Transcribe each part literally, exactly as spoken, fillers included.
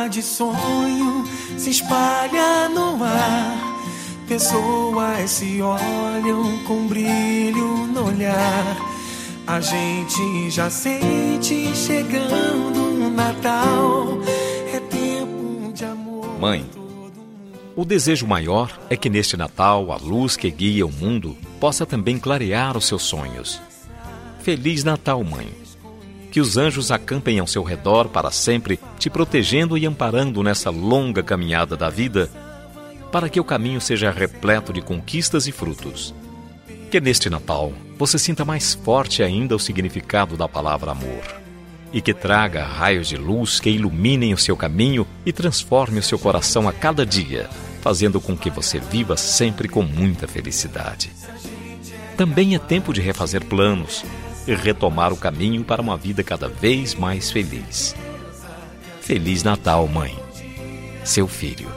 forma de sonho se espalha no ar. Pessoas se olham com brilho no olhar. A gente já sente chegando o Natal. É tempo de amor. Mãe, o desejo maior é que neste Natal a luz que guia o mundo possa também clarear os seus sonhos. Feliz Natal, mãe. Que os anjos acampem ao seu redor para sempre, te protegendo e amparando nessa longa caminhada da vida, para que o caminho seja repleto de conquistas e frutos. Que neste Natal você sinta mais forte ainda o significado da palavra amor, e que traga raios de luz que iluminem o seu caminho e transforme o seu coração a cada dia, fazendo com que você viva sempre com muita felicidade. Também é tempo de refazer planos e retomar o caminho para uma vida cada vez mais feliz. Feliz Natal, mãe. Seu filho.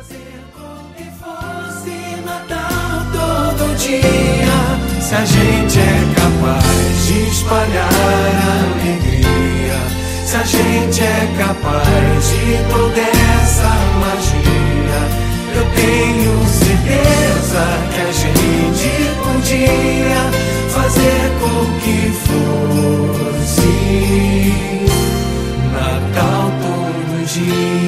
Todo dia, se a gente é capaz de espalhar alegria, se a gente é capaz de toda essa magia, eu tenho certeza que a gente podia fazer com que fosse Natal todo dia.